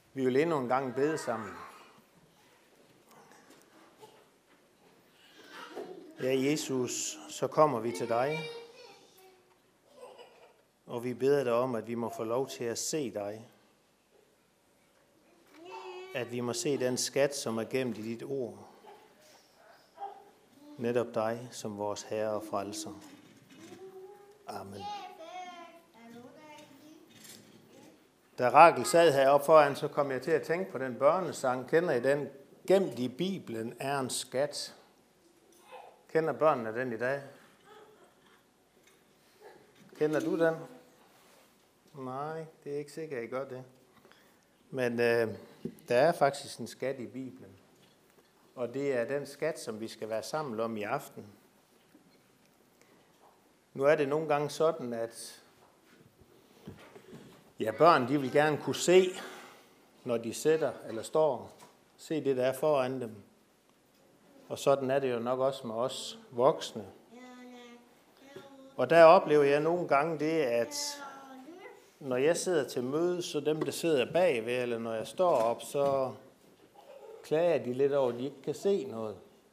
Vi vil endnu en gang bede sammen. Ja, Jesus, så kommer vi til dig, og vi beder dig om, at vi må få lov til at se dig. At vi må se den skat, som er gemt i dit ord. Netop dig som vores Herre og Frelser. Amen. Da Rakel sad heroppe foran, så kom jeg til at tænke på den børnesang. Kender I den? Gemt i Bibelen er en skat. Kender børnene den i dag? Kender du den? Nej, det er ikke sikkert, at I gør det. Men der er faktisk en skat i Bibelen. Og det er den skat, som vi skal være sammen om i aften. Nu er det nogle gange sådan, at børn de vil gerne kunne se, når de sætter eller står. Se det, der er foran dem. Og sådan er det jo nok også med os voksne. Og der oplever jeg nogle gange det, at når jeg sidder til møde, så dem, der sidder bagved, eller når jeg står op, så klager de lidt over, at de ikke kan se noget.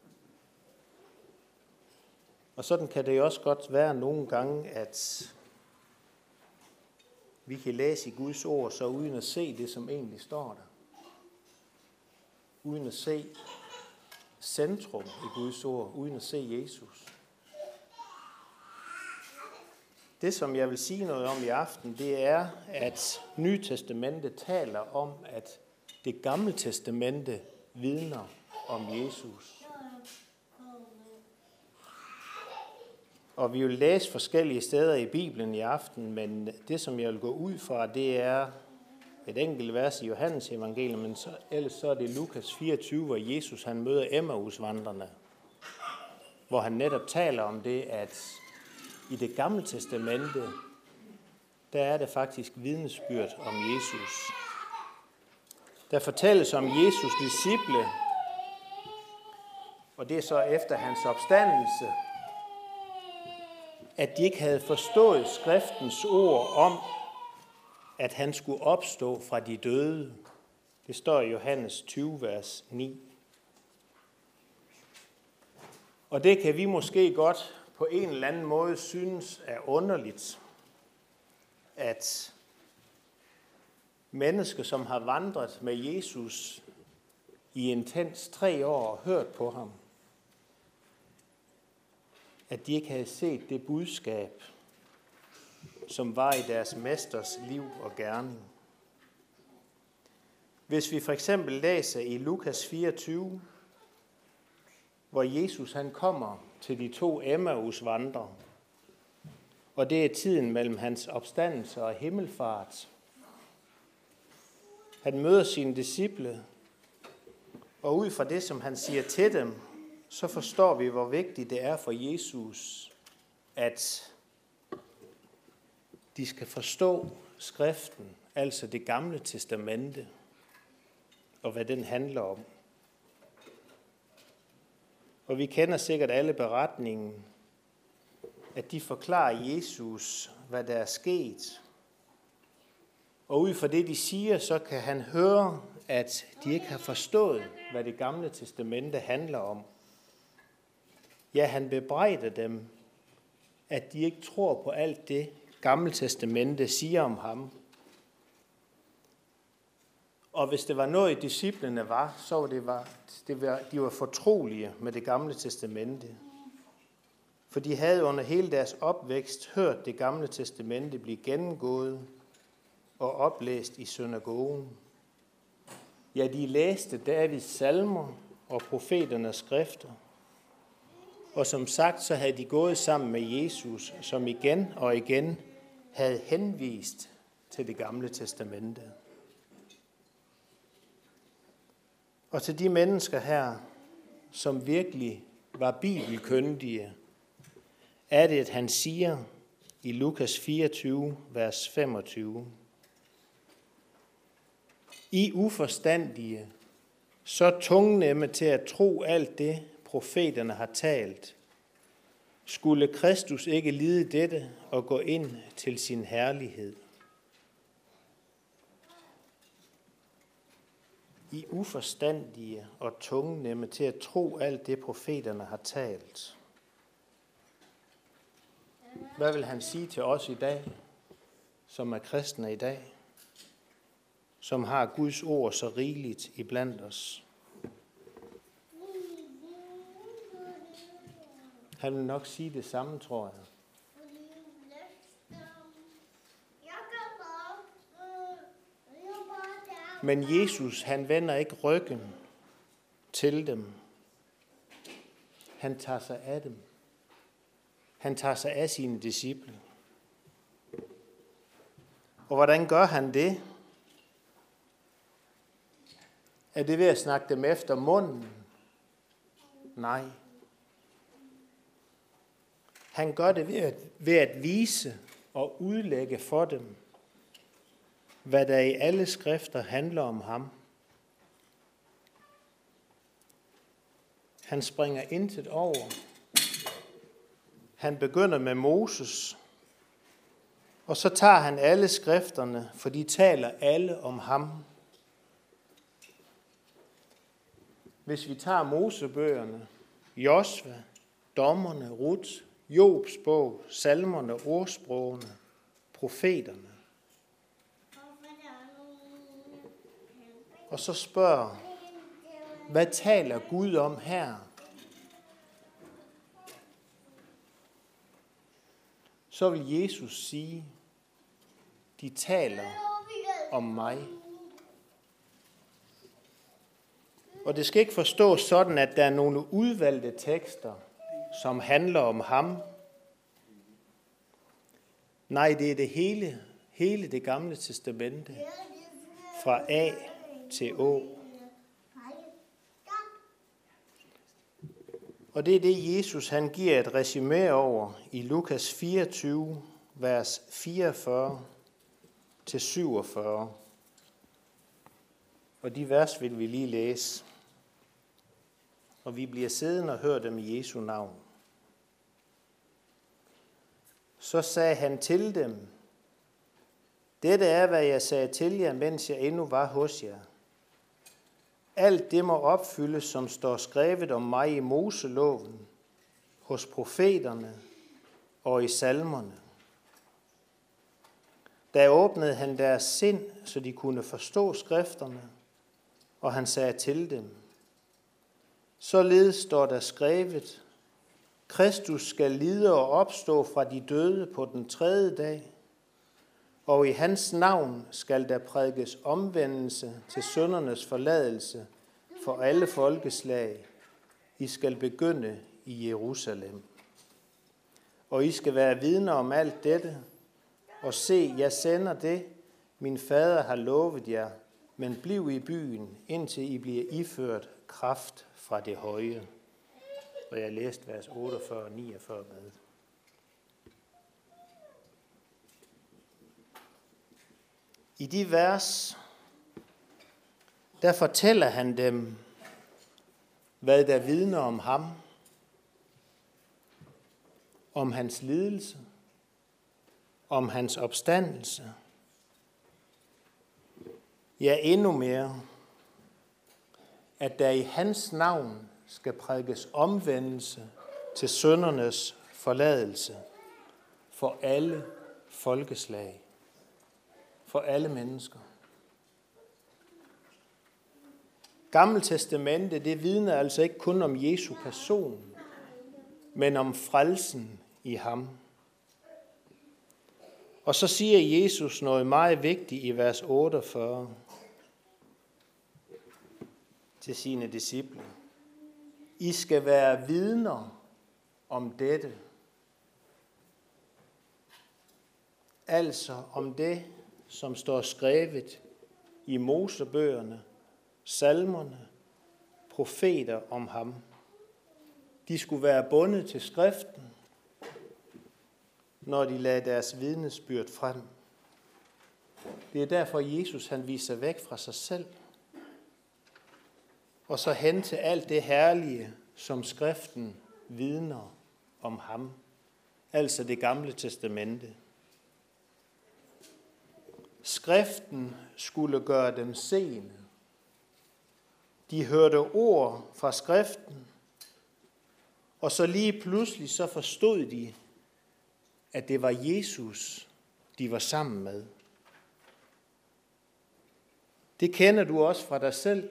Og sådan kan det jo også godt være nogle gange, at vi kan læse i Guds ord, så uden at se det, som egentlig står der. Uden at se centrum i Guds ord, uden at se Jesus. Det, som jeg vil sige noget om i aften, det er, at Nye Testamente taler om, at det Gamle Testamente vidner om Jesus. Og vi vil læse forskellige steder i Bibelen i aften, men det, som jeg vil gå ud fra, det er et enkelt vers i Johannes evangelium, men ellers så er det Lukas 24, hvor Jesus han møder Emmausvandrerne, hvor han netop taler om det, at i det Gamle Testamente, der er det faktisk vidnesbyrd om Jesus. Der fortælles om Jesus disciple, og det er så efter hans opstandelse, at de ikke havde forstået skriftens ord om, at han skulle opstå fra de døde. Det står i Johannes 20, vers 9. Og det kan vi måske godt på en eller anden måde synes er underligt, at mennesker, som har vandret med Jesus i intens 3 år og hørt på ham, at de ikke havde set det budskab, som var i deres mesters liv og gerning. Hvis vi for eksempel læser i Lukas 24, hvor Jesus han kommer til de 2 Emmausvandrere, og det er tiden mellem hans opstandelse og himmelfart. Han møder sine disciple, og ud fra det, som han siger til dem, så forstår vi, hvor vigtigt det er for Jesus, at de skal forstå skriften, altså det Gamle Testamente, og hvad den handler om. Og vi kender sikkert alle beretningen, at de forklarer Jesus, hvad der er sket. Og ud fra det, de siger, så kan han høre, at de ikke har forstået, hvad det Gamle Testamente handler om. Ja, han bebrejder dem, at de ikke tror på alt det, Gamle Testamente siger om ham. Og hvis det var noget, disciplene var, så var de var fortrolige med det Gamle Testamente. For de havde under hele deres opvækst hørt det Gamle Testamente blive gennemgået og oplæst i synagogen. Ja, de læste Davids salmer og profeternes skrifter. Og som sagt, så havde de gået sammen med Jesus, som igen og igen havde henvist til det Gamle Testamente. Og til de mennesker her, som virkelig var bibelkyndige, er det, at han siger i Lukas 24, vers 25. I uforstandige, så tungnemme til at tro alt det, profeterne har talt. Skulle Kristus ikke lide dette og gå ind til sin herlighed? I uforstandige og tungnemme til at tro alt det, profeterne har talt. Hvad vil han sige til os i dag, som er kristne i dag, som har Guds ord så rigeligt iblandt os? Han vil nok sige det samme, tror jeg. Men Jesus, han vender ikke ryggen til dem. Han tager sig af dem. Han tager sig af sine disciple. Og hvordan gør han det? Er det ved at snakke dem efter munden? Nej. Han gør det ved at vise og udlægge for dem, hvad der i alle skrifter handler om ham. Han springer intet over. Han begynder med Moses, og så tager han alle skrifterne, for de taler alle om ham. Hvis vi tager Mosebøgerne, Josva, Dommerne, Rut, Jobs bog, salmerne, ordsprogene, profeterne, og så spørger, hvad taler Gud om her? Så vil Jesus sige, de taler om mig. Og det skal ikke forstås sådan, at der er nogle udvalgte tekster, som handler om ham. Nej, det er det hele det gamle testamente, fra A til Å. Og det er det, Jesus han giver et resumé over i Lukas 24, vers 44 til 47. Og de vers vil vi lige læse. Og vi bliver siddende og hører dem i Jesu navn. Så sagde han til dem, dette er, hvad jeg sagde til jer, mens jeg endnu var hos jer. Alt det må opfyldes, som står skrevet om mig i Moseloven, hos profeterne og i salmerne. Da åbnede han deres sind, så de kunne forstå skrifterne, og han sagde til dem, således står der skrevet, Kristus skal lide og opstå fra de døde på den 3. dag, og i hans navn skal der prædikes omvendelse til syndernes forladelse for alle folkeslag. I skal begynde i Jerusalem. Og I skal være vidner om alt dette, og se, jeg sender det, min fader har lovet jer, men bliv i byen, indtil I bliver iført kraft fra det høje. Og jeg læste vers 48 og 49 med. I de vers, der fortæller han dem, hvad der vidner om ham, om hans lidelse, om hans opstandelse. Ja, endnu mere, at der i hans navn skal prædikes omvendelse til syndernes forladelse for alle folkeslag, for alle mennesker. Gammeltestamentet, det vidner altså ikke kun om Jesu person, men om frelsen i ham. Og så siger Jesus noget meget vigtigt i vers 48 til sine disciple. I skal være vidner om dette. Altså om det, som står skrevet i Mosebøgerne, salmerne, profeter om ham. De skulle være bundet til skriften, når de lagde deres vidnesbyrd frem. Det er derfor, Jesus han viser væk fra sig selv, og så hen til alt det herlige, som skriften vidner om ham, altså det gamle testamente. Skriften skulle gøre dem seende, De hørte ord fra skriften, og så lige pludselig så forstod de, at det var Jesus, de var sammen med. Det kender du også fra dig selv.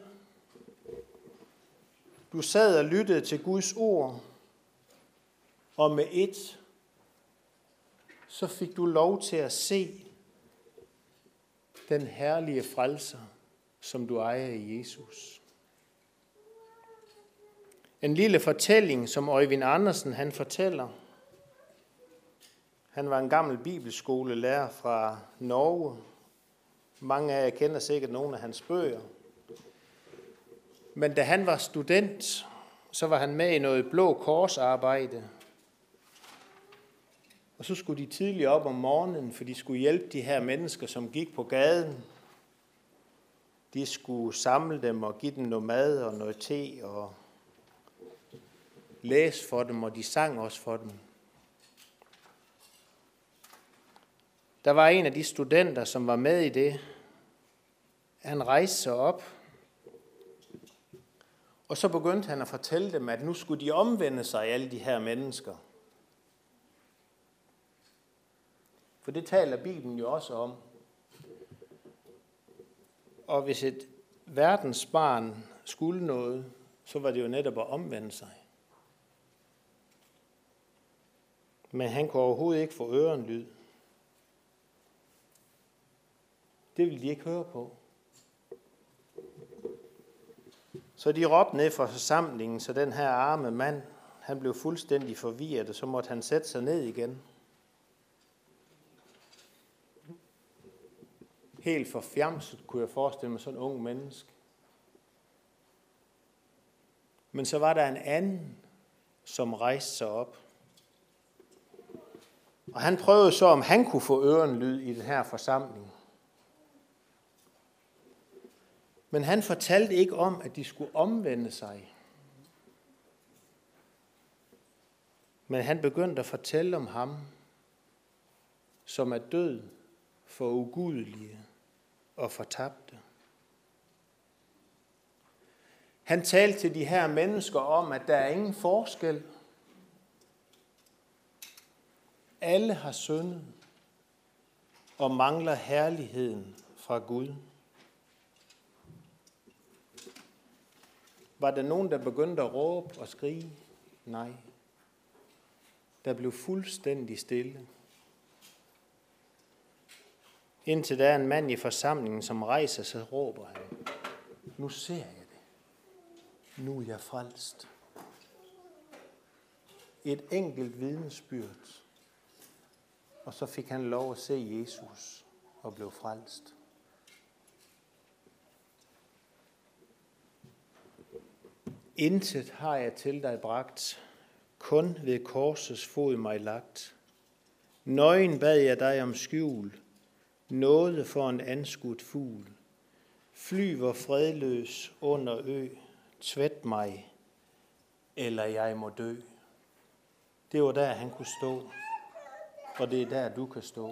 Du sad og lyttede til Guds ord, og med et, så fik du lov til at se den herlige frelser, som du ejer i Jesus. En lille fortælling, som Øjvind Andersen han fortæller. Han var en gammel bibelskolelærer fra Norge. Mange af jer kender sikkert nogle af hans bøger. Men da han var student, så var han med i noget Blå Kors-arbejde. Og så skulle de tidligt op om morgenen, for de skulle hjælpe de her mennesker, som gik på gaden. De skulle samle dem og give dem noget mad og noget te og læse for dem, og de sang også for dem. Der var en af de studenter, som var med i det. Han rejste sig op, og så begyndte han at fortælle dem, at nu skulle de omvende sig, alle de her mennesker. For det taler Bibelen jo også om. Og hvis et verdensbarn skulle noget, så var det jo netop at omvende sig. Men han kunne overhovedet ikke få ørenlyd. Det ville de ikke høre på. Så de råbte ned fra forsamlingen, så den her arme mand, han blev fuldstændig forvirret, og så måtte han sætte sig ned igen. Helt forfjamset kunne jeg forestille mig sådan en ung menneske. Men så var der en anden, som rejste sig op. Og han prøvede så, om han kunne få ørenlyd i den her forsamling. Men han fortalte ikke om, at de skulle omvende sig. Men han begyndte at fortælle om ham, som er død for ugudelige og fortabte. Han talte til de her mennesker om, at der er ingen forskel. Alle har syndet og mangler herligheden fra Gud. Var der nogen, der begyndte at råbe og skrige? Nej. Der blev fuldstændig stille. Indtil der er en mand i forsamlingen, som rejser sig, råber han. Nu ser jeg det. Nu er jeg frelst. Et enkelt vidnesbyrd. Og så fik han lov at se Jesus og blev frelst. Intet har jeg til dig bragt, kun ved korsets fod mig lagt. Nøgen bad jeg dig om skjul, nåde for en anskudt fugl. Flyver fredløs under ø, tvæt mig, eller jeg må dø. Det var der, han kunne stå, og det er der, du kan stå.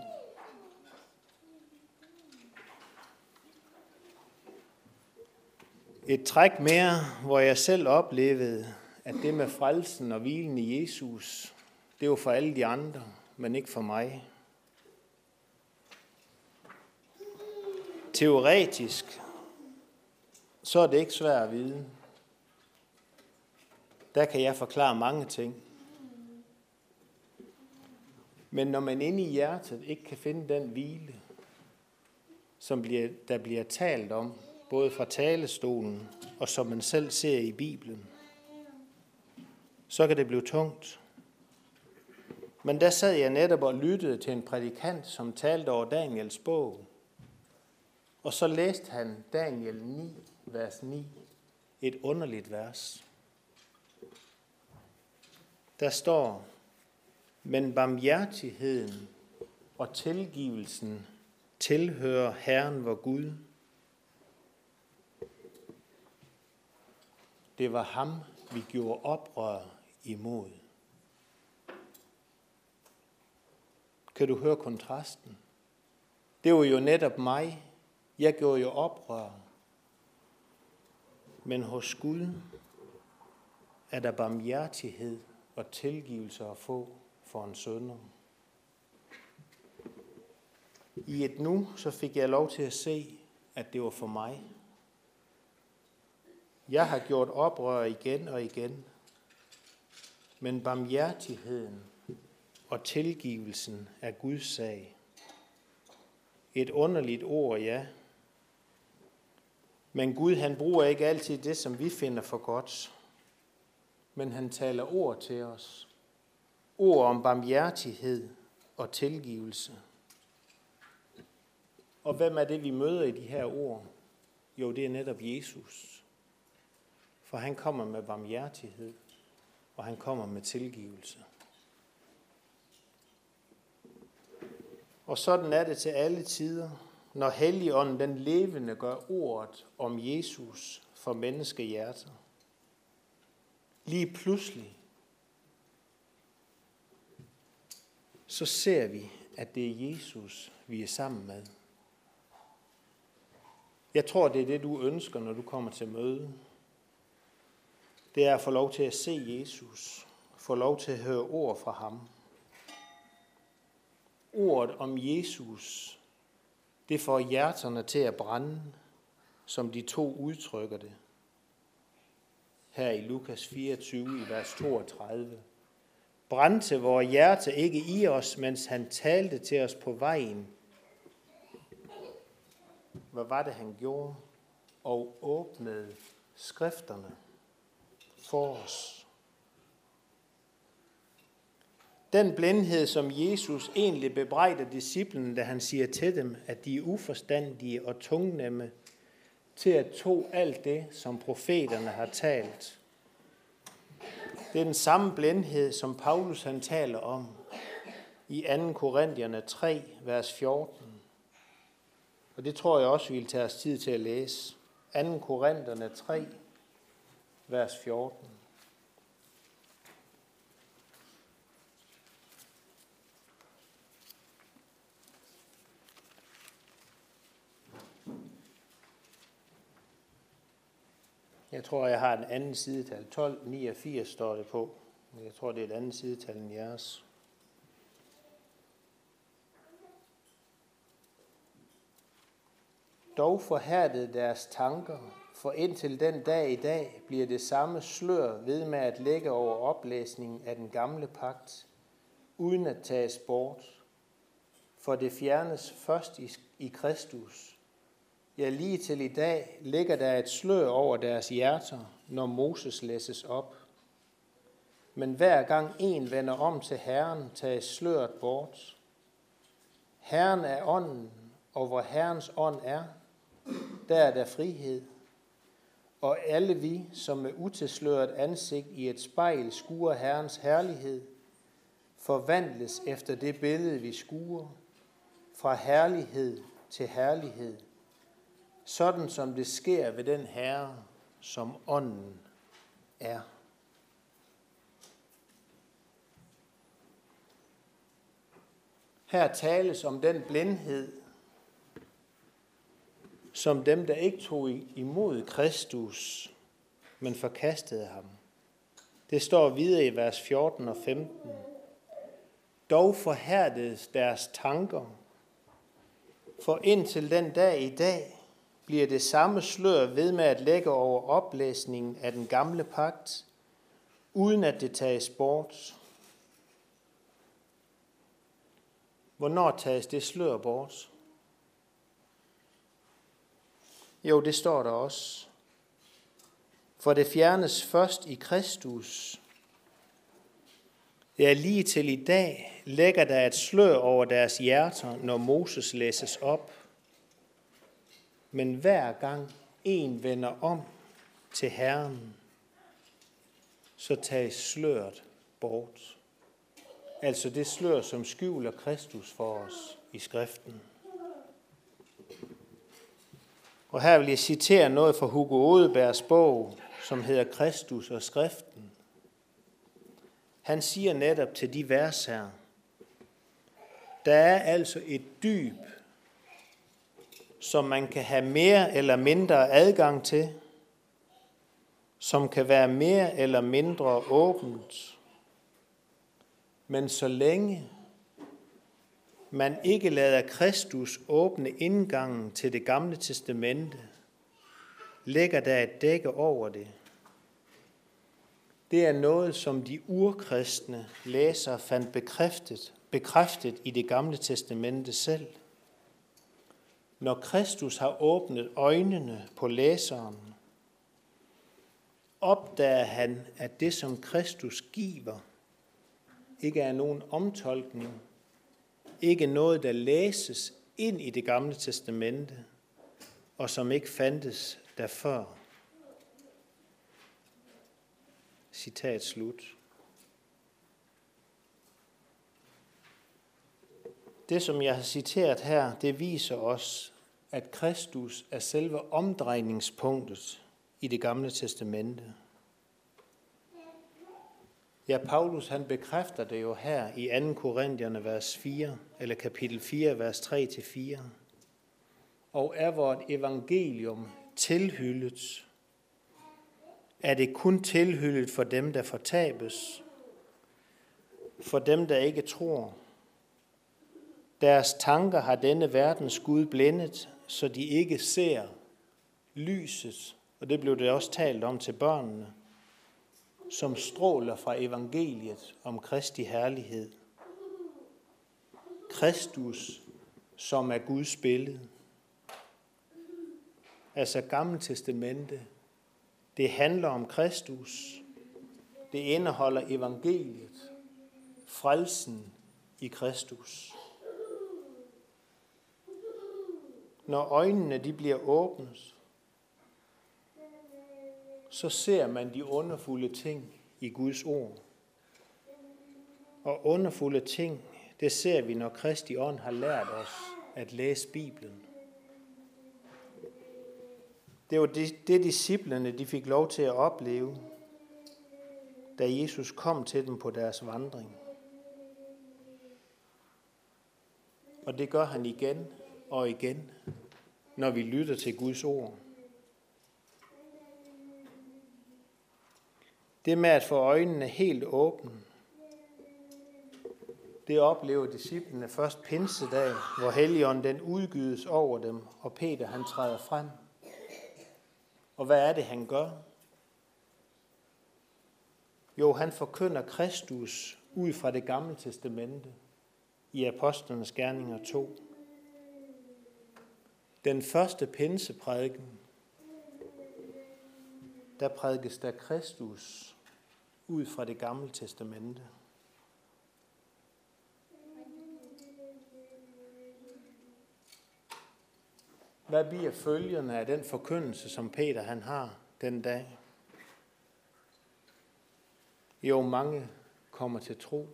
Et træk mere, hvor jeg selv oplevede, at det med frelsen og hvilen i Jesus, det var for alle de andre, men ikke for mig. Teoretisk, så er det ikke svært at vide. Der kan jeg forklare mange ting. Men når man inde i hjertet ikke kan finde den hvile, som der bliver talt om, både fra talestolen og som man selv ser i Bibelen, så kan det blive tungt. Men der sad jeg netop og lyttede til en prædikant, som talte over Daniels bog. Og så læste han Daniel 9, vers 9. Et underligt vers. Der står, men barmhjertigheden og tilgivelsen tilhører Herren vor Gud. Det var ham, vi gjorde oprør imod. Kan du høre kontrasten? Det var jo netop mig. Jeg gjorde jo oprør. Men hos Gud er der barmhjertighed og tilgivelse at få for en synder. I et nu, så fik jeg lov til at se, at det var for mig. Jeg har gjort oprør igen og igen, men barmhjertigheden og tilgivelsen er Guds sag. Et underligt ord, ja. Men Gud, han bruger ikke altid det, som vi finder for godt. Men han taler ord til os. Ord om barmhjertighed og tilgivelse. Og hvem er det, vi møder i de her ord? Jo, det er netop Jesus. For han kommer med barmhjertighed, og han kommer med tilgivelse. Og sådan er det til alle tider, når Helligånden, den levende, gør ordet om Jesus for menneskehjerter. Lige pludselig, så ser vi, at det er Jesus, vi er sammen med. Jeg tror, det er det, du ønsker, når du kommer til møde. Det er at få lov til at se Jesus, få lov til at høre ord fra ham. Ordet om Jesus, det får hjerterne til at brænde, som de to udtrykker det. Her i Lukas 24 i vers 32. Brændte vores hjerte ikke i os, mens han talte til os på vejen. Hvad var det, han gjorde? Og åbnede skrifterne for os. Den blindhed, som Jesus egentlig bebrejder disciplene, da han siger til dem, at de er uforstandige og tungnemme til at tro alt det, som profeterne har talt. Det er den samme blindhed, som Paulus han taler om i 2. Korintierne 3, vers 14. Og det tror jeg også, vi vil tage os tid til at læse. 2. Korintierne 3, vers 14. Jeg tror, jeg har en anden sidetal. 1289 står det på. Men jeg tror, det er et andet sidetal end jeres. Dog forhærdede deres tanker, for indtil den dag i dag bliver det samme slør ved med at lægge over oplæsningen af den gamle pagt, uden at tages bort. For det fjernes først i Kristus. Ja, lige til i dag ligger der et slør over deres hjerter, når Moses læses op. Men hver gang en vender om til Herren, tages sløret bort. Herren er ånden, og hvor Herrens ånd er, der er der frihed. Og alle vi, som med utilsløret ansigt i et spejl skuer Herrens herlighed, forvandles efter det billede, vi skuer, fra herlighed til herlighed, sådan som det sker ved den Herre, som ånden er. Her tales om den blindhed, som dem, der ikke tog imod Kristus, men forkastede ham. Det står videre i vers 14 og 15. Dog forhærdedes deres tanker, for indtil den dag i dag bliver det samme slør ved med at lægge over oplæsningen af den gamle pagt, uden at det tages bort. Hvornår tages det slør bort? Jo, det står der også. For det fjernes først i Kristus. Ja, lige til i dag lægger der et slør over deres hjerter, når Moses læses op. Men hver gang en vender om til Herren, så tages sløret bort. Altså det slør, som skjuler Kristus for os i skriften. Og her vil jeg citere noget fra Hugo Odebergs bog, som hedder Kristus og skriften. Han siger netop til de vers her, der er altså et dyb, som man kan have mere eller mindre adgang til, som kan være mere eller mindre åbent. Men så længe man ikke lader Kristus åbne indgangen til det gamle testamente, lægger der et dække over det. Det er noget, som de urkristne læsere fandt bekræftet i det gamle testamente selv. Når Kristus har åbnet øjnene på læseren, opdager han, at det, som Kristus giver, ikke er nogen omtolkning, ikke noget, der læses ind i det gamle testamente, og som ikke fandtes derfør. Citat slut. Det, som jeg har citeret her, det viser os, at Kristus er selve omdrejningspunktet i det gamle testamente. Ja, Paulus han bekræfter det jo her i 2. Korintierne vers 4, eller kapitel 4, vers 3-4. Og er vort evangelium tilhyllet, er det kun tilhyllet for dem, der fortabes, for dem, der ikke tror. Deres tanker har denne verdens Gud blændet, så de ikke ser lyset, og det blev det også talt om til børnene, som stråler fra evangeliet om Kristi herlighed. Kristus, som er Guds billede. Altså Gamle Testamente, det handler om Kristus. Det indeholder evangeliet, frelsen i Kristus. Når øjnene de bliver åbnet, så ser man de underfulde ting i Guds ord. Og underfulde ting, det ser vi, når Kristi ånd har lært os at læse Bibelen. Det var det disciplene de fik lov til at opleve, da Jesus kom til dem på deres vandring. Og det gør han igen og igen, når vi lytter til Guds ord. Det med at få øjnene helt åbne, det oplever disciplene først pinsedag, hvor Helligånden den udgydes over dem, og Peter han træder frem. Og hvad er det, han gør? Jo, han forkynder Kristus ud fra det gamle testamente i Apostlenes Gerninger 2. Den første pinseprædiken, der prædikes der Kristus ud fra det gamle testamente. Hvad bliver følgerne af den forkyndelse, som Peter han har den dag? Jo, mange kommer til tro.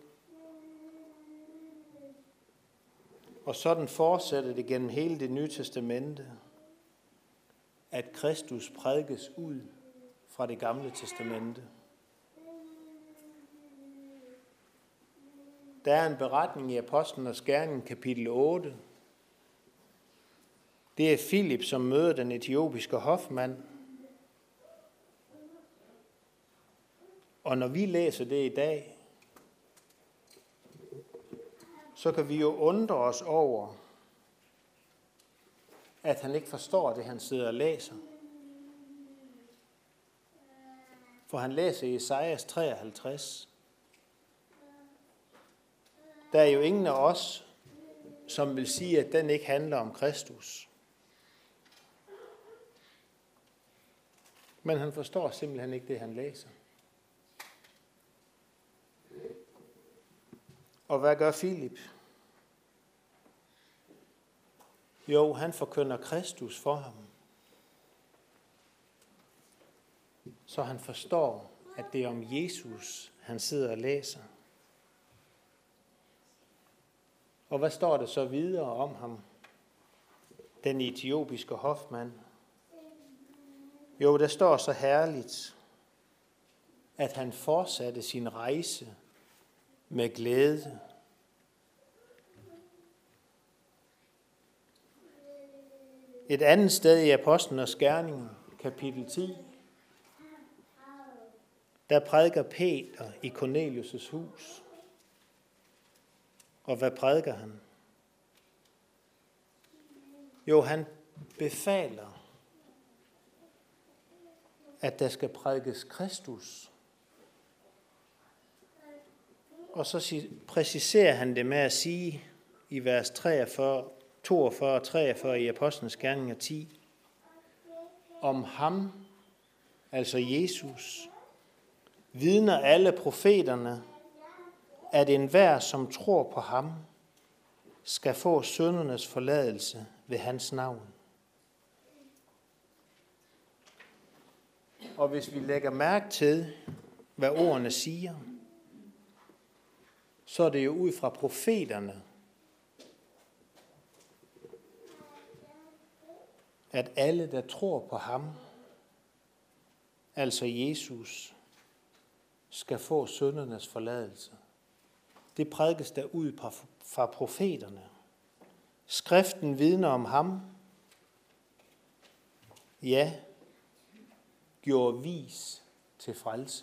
Og sådan fortsætter det gennem hele det nye testamente, at Kristus prædikes ud fra det gamle testamente. Der er en beretning i Apostlenes Gerninger kapitel 8. Det er Filip, som møder den etiopiske hofmand. Og når vi læser det i dag, så kan vi jo undre os over, at han ikke forstår det, han sidder og læser. For han læser i Esajas 53. Der er jo ingen af os, som vil sige, at den ikke handler om Kristus. Men han forstår simpelthen ikke det, han læser. Og hvad gør Filip? Jo, han forkynder Kristus for ham. Så han forstår, at det er om Jesus, han sidder og læser. Og hvad står der så videre om ham, den etiopiske hofmand? Jo, der står så herligt, at han fortsatte sin rejse med glæde. Et andet sted i Apostlenes Gerninger, kapitel 10, der prædiker Peter i Cornelius' hus. Og hvad prædiker han? Jo, han befaler, at der skal prædikes Kristus. Og så præciserer han det med at sige i vers 42 og 43 i Apostlenes Gerninger 10, om ham, altså Jesus, vidner alle profeterne, at enhver, som tror på ham, skal få syndernes forladelse ved hans navn. Og hvis vi lægger mærke til, hvad ordene siger, så er det jo ud fra profeterne, at alle, der tror på ham, altså Jesus, skal få syndernes forladelse. Det prædikes der ud fra profeterne. Skriften vidner om ham, ja, gjorde vis til frelse.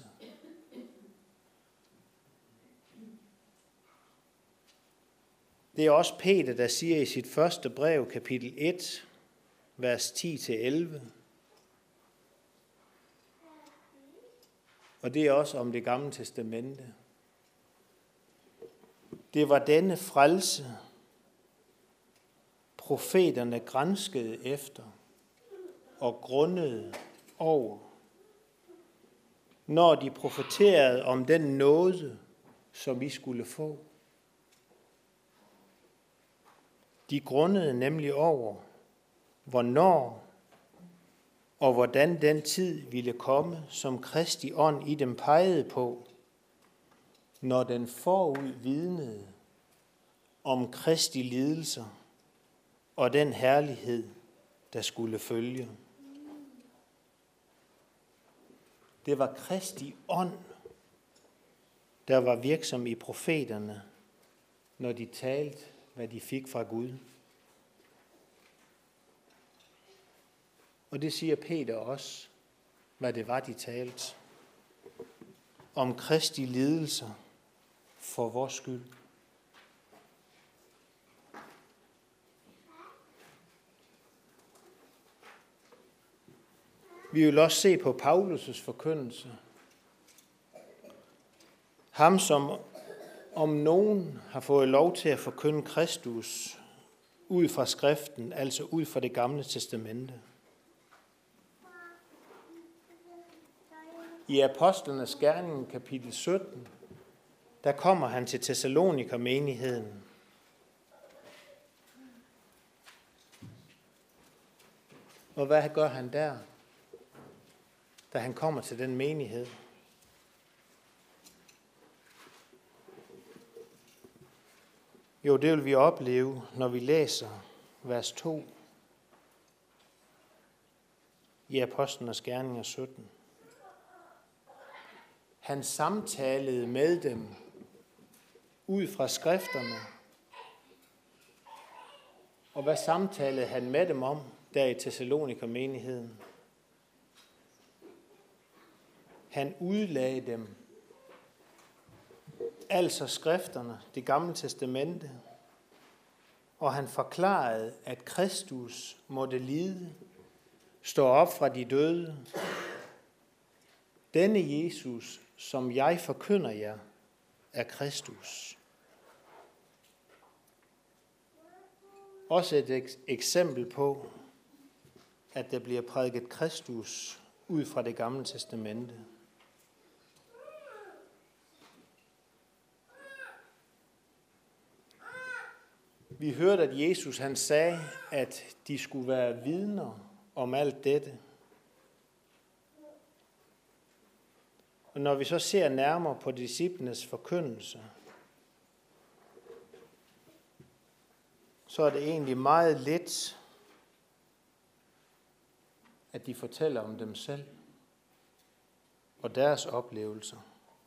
Det er også Peter, der siger i sit første brev, kapitel 1, vers 10-11. Og det er også om det gamle testamente. Det var denne frelse, profeterne granskede efter og grundede over, når de profeterede om den nåde, som vi skulle få. De grundede nemlig over, hvornår og hvordan den tid ville komme, som Kristi ånd i dem pegede på, når den forud vidnede om Kristi lidelser og den herlighed, der skulle følge. Det var Kristi ånd, der var virksom i profeterne, når de talte, hvad de fik fra Gud. Og det siger Peter også, hvad det var, de talte. Om Kristi lidelser for vores skyld. Vi vil også se på Paulus' forkyndelse. Ham, som om nogen har fået lov til at forkynde Kristus ud fra skriften, altså ud fra det gamle testamente. I Apostlenes Gerninger kapitel 17, der kommer han til Thessaloniker-menigheden. Og hvad gør han der, da han kommer til den menighed? Jo, det vil vi opleve, når vi læser vers 2 i Apostlenes Gerninger 17. Han samtalede med dem ud fra skrifterne. Og hvad samtalede han med dem om der i Thessaloniker-menigheden? Han udlagde dem, altså skrifterne, det gamle testamente, og han forklarede, at Kristus måtte lide, stå op fra de døde. Denne Jesus, som jeg forkynder jer, er Kristus. Også et eksempel på, at der bliver prædiket Kristus ud fra det gamle testamente. Vi hørte, at Jesus han sagde, at de skulle være vidner om alt dette. Og når vi så ser nærmere på disciplenes forkyndelse, så er det egentlig meget let, at de fortæller om dem selv og deres oplevelser.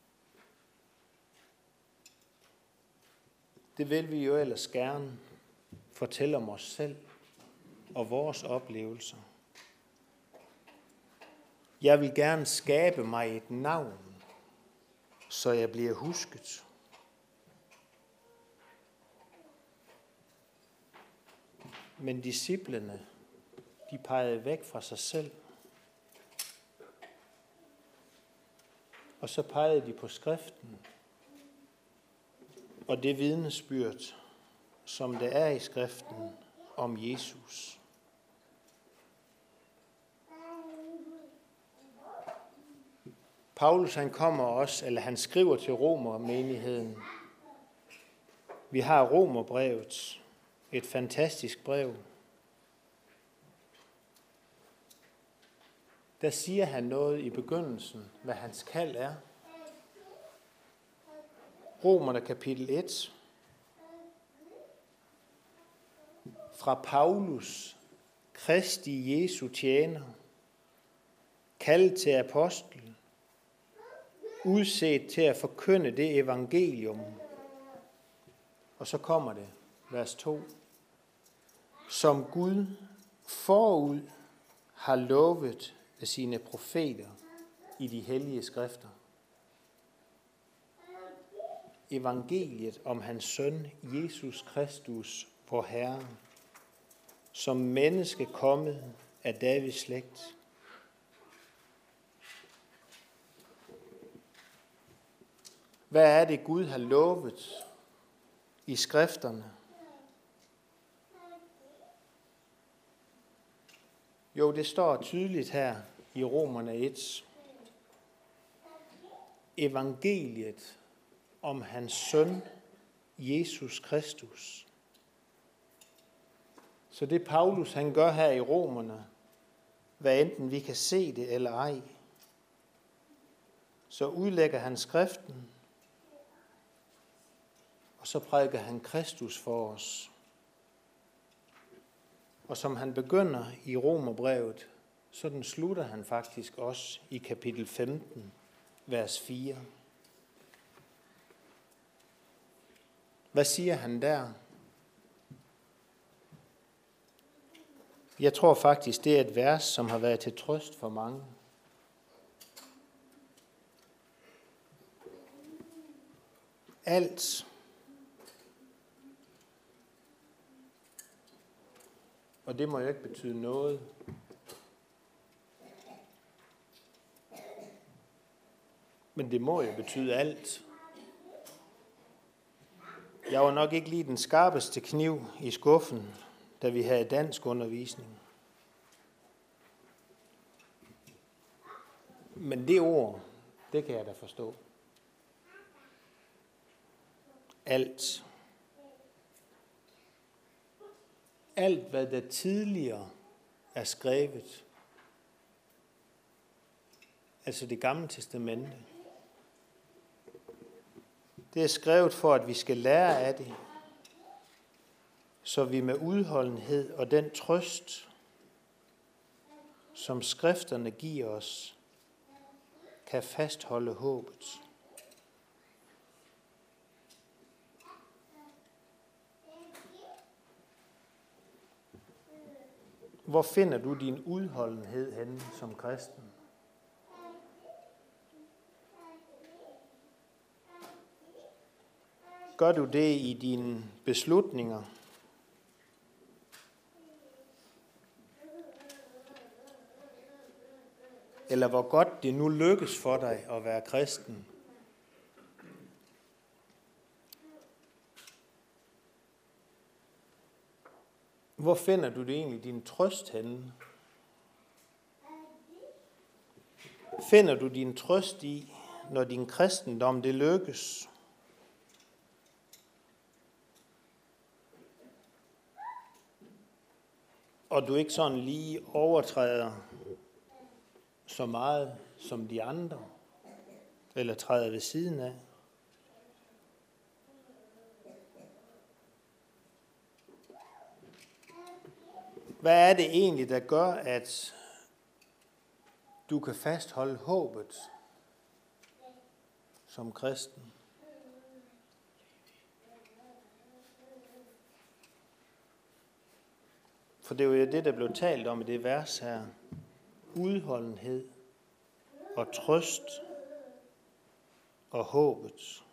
Det vil vi jo ellers gerne fortælle om os selv og vores oplevelser. Jeg vil gerne skabe mig et navn så jeg bliver husket. Men disciplene, de pegede væk fra sig selv. Og så pegede de på skriften og det vidnesbyrd, som det er i skriften om Jesus. Paulus han skriver til romermenigheden. Vi har Romerbrevet, et fantastisk brev. Der siger han noget i begyndelsen, hvad hans kald er. Romerne kapitel 1. Fra Paulus, Kristi Jesu tjener, kaldet til apostel, udset til at forkynde det evangelium. Og så kommer det, vers 2. Som Gud forud har lovet af sine profeter i de hellige skrifter. Evangeliet om hans søn, Jesus Kristus, vor Herre, som menneske kommet af Davids slægt. Hvad er det, Gud har lovet i skrifterne? Jo, det står tydeligt her i Romerne 1. Evangeliet om hans søn, Jesus Kristus. Så det Paulus han gør her i Romerne, hvad enten vi kan se det eller ej, så udlægger han skriften, og så prædiker han Kristus for os. Og som han begynder i Romerbrevet, sådan slutter han faktisk også i kapitel 15, vers 4. Hvad siger han der? Jeg tror faktisk, det er et vers, som har været til trøst for mange. Alt, og det må jo ikke betyde noget. Men det må jo betyde alt. Jeg var nok ikke lige den skarpeste kniv i skuffen, da vi havde dansk undervisning. Men det ord, det kan jeg da forstå. Alt. Alt, hvad der tidligere er skrevet, altså det gamle testamente, det er skrevet for, at vi skal lære af det, så vi med udholdenhed og den trøst, som skrifterne giver os, kan fastholde håbet. Hvor finder du din udholdenhed henne som kristen? Gør du det i dine beslutninger? Eller hvor godt det nu lykkes for dig at være kristen? Hvor finder du det egentlig din trøst henne? Finder du din trøst i, når din kristendom det lykkes? Og du ikke sådan lige overtræder så meget som de andre, eller træder ved siden af? Hvad er det egentlig, der gør, at du kan fastholde håbet som kristen? For det er jo det, der blev talt om i det vers her. Udholdenhed og trøst og håbet.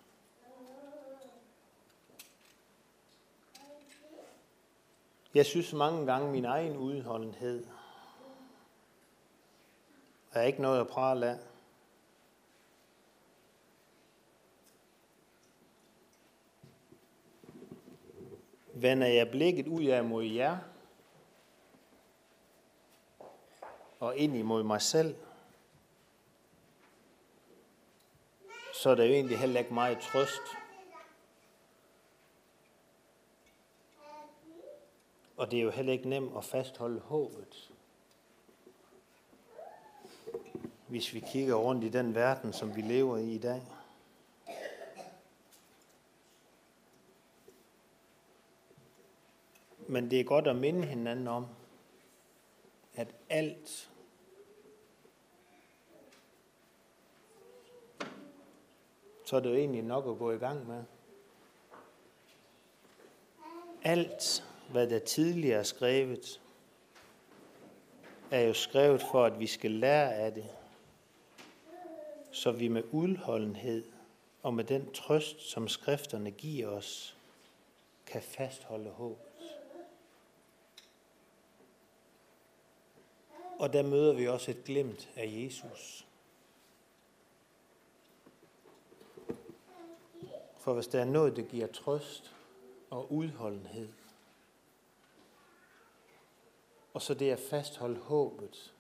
Jeg synes mange gange, min egen udholdenhed er ikke noget at prale af. Vender jeg blikket ud af mod jer og ind imod mig selv, så er der jo egentlig heller ikke meget trøst. Og det er jo heller ikke nemt at fastholde håbet, hvis vi kigger rundt i den verden, som vi lever i dag. Men det er godt at minde hinanden om, at alt, så er det jo egentlig nok at gå i gang med. Alt, hvad der tidligere er skrevet, er jo skrevet for, at vi skal lære af det, så vi med udholdenhed og med den trøst, som skrifterne giver os, kan fastholde håbet. Og der møder vi også et glimt af Jesus. For hvis der er noget, der giver trøst og udholdenhed, og så det at fastholde håbet,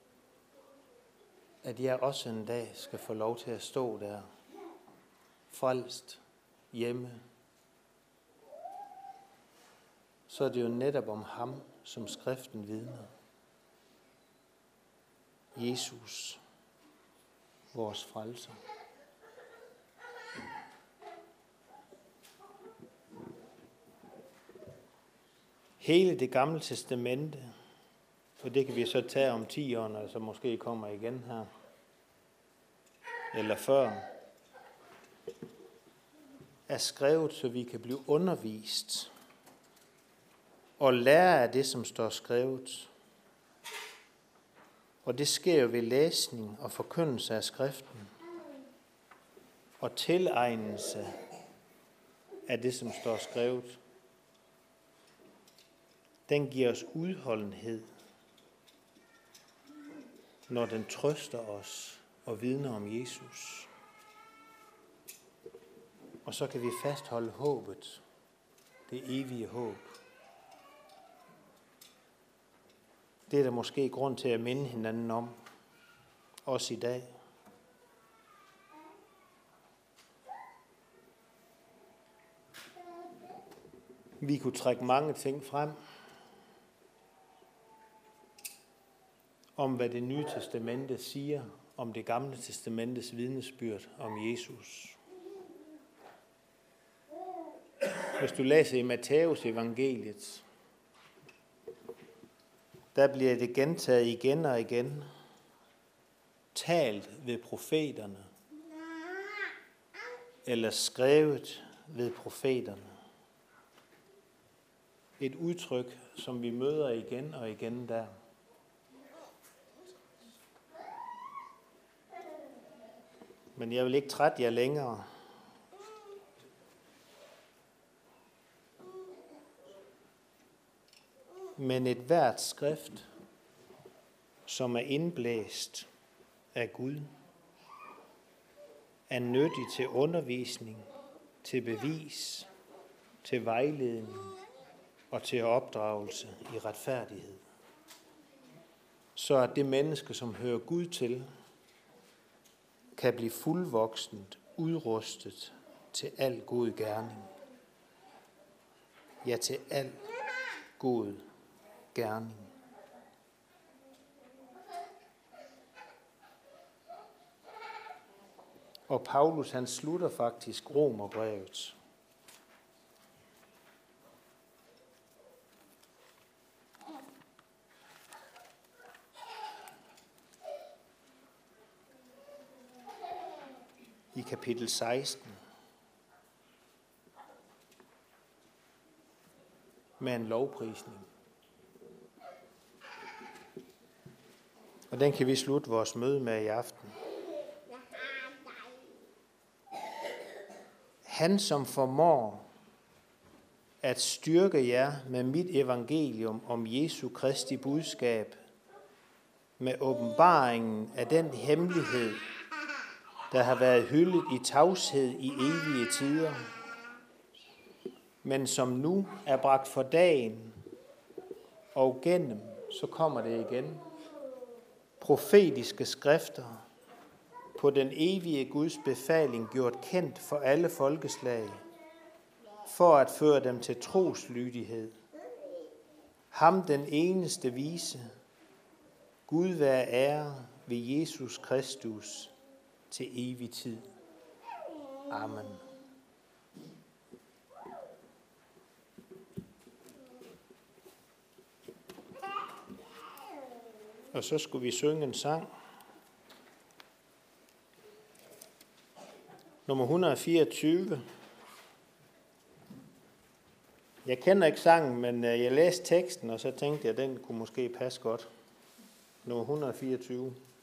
at jeg også en dag skal få lov til at stå der, frelst, hjemme, så er det jo netop om ham, som skriften vidner. Jesus, vores frelser. Hele det gamle testamente, og det kan vi så tage om 10 år, når så måske kommer igen her, eller før, er skrevet, så vi kan blive undervist og lære af det, som står skrevet. Og det sker jo ved læsning og forkyndelse af skriften og tilegnelse af det, som står skrevet. Den giver os udholdenhed, når den trøster os og vidner om Jesus. Og så kan vi fastholde håbet, det evige håb. Det er der måske grund til at minde hinanden om, også i dag. Vi kunne trække mange ting frem om, hvad det nye testamente siger om det gamle testamentes vidnesbyrd om Jesus. Hvis du læser i Matthæus evangeliet, der bliver det gentaget igen og igen, talt ved profeterne, eller skrevet ved profeterne. Et udtryk, som vi møder igen og igen der. Men jeg vil ikke trætte jer længere. Men et hvert skrift, som er indblæst af Gud, er nyttig til undervisning, til bevis, til vejledning og til opdragelse i retfærdighed. Så at det menneske, som hører Gud til, kan blive fuldvoksent, udrustet til al god gerning. Ja, til al god gerning. Og Paulus, han slutter faktisk Romerbrevet i kapitel 16 med en lovprisning. Og den kan vi slutte vores møde med i aften. Han, som formår at styrke jer med mit evangelium om Jesu Kristi budskab, med åbenbaringen af den hemmelighed, der har været hyldet i tavshed i evige tider, men som nu er bragt for dagen, og gennem, så kommer det igen, profetiske skrifter, på den evige Guds befaling gjort kendt for alle folkeslag, for at føre dem til troslydighed. Ham den eneste vise, Gud være ære ved Jesus Kristus til evig tid. Amen. Og så skulle vi synge en sang. Nummer 124. Jeg kender ikke sangen, men jeg læste teksten, og så tænkte jeg, at den kunne måske passe godt. Nummer 124.